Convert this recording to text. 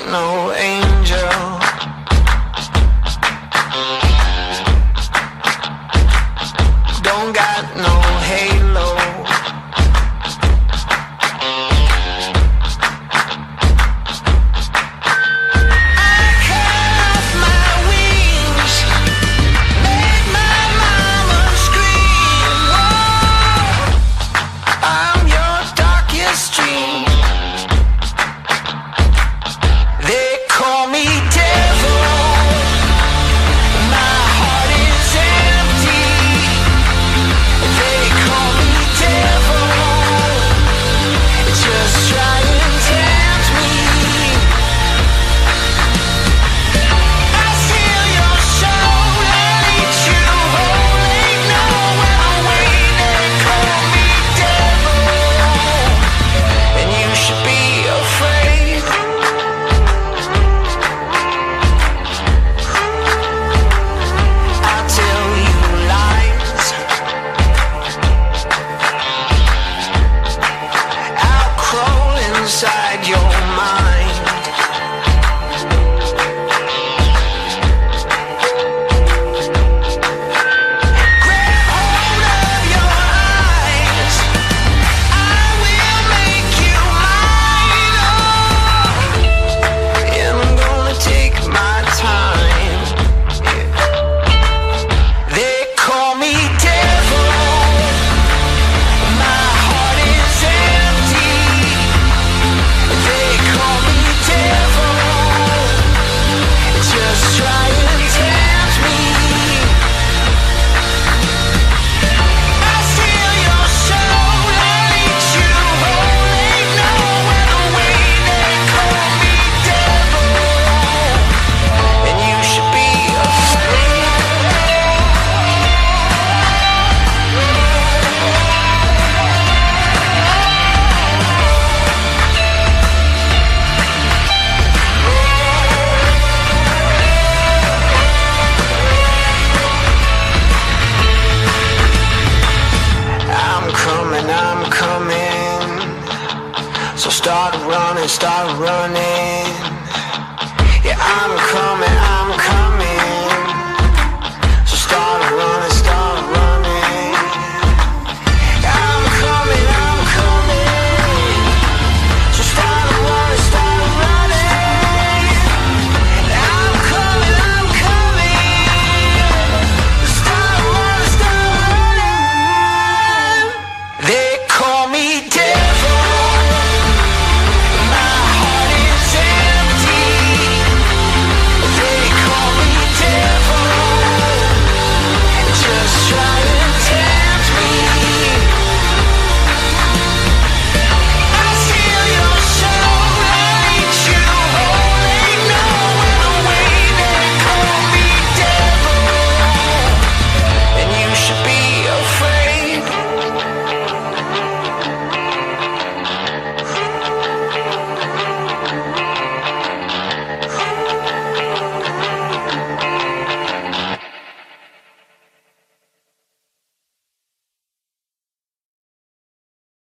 no angel. Don't got no halo. I cut off my wings, made my mama scream. Whoa, I'm your darkest dream. They call me devil. My heart is empty. They call me devil. Just try and tempt me. I steal your soul, I eat you whole. Ain't nowhere to wait. They call me devil, and you should be afraid. I tell you lies. I'll crawl inside your mind. Grab hold of your eyes. I will make you mine. Oh, and I'm gonna take my time. They call me devil. My heart is empty. They call me devil. Just try and tempt me. I steal your soul, I eat you whole. Ain't nowhere to wait. They call me devil, and you should be afraid. I'm coming. So start running.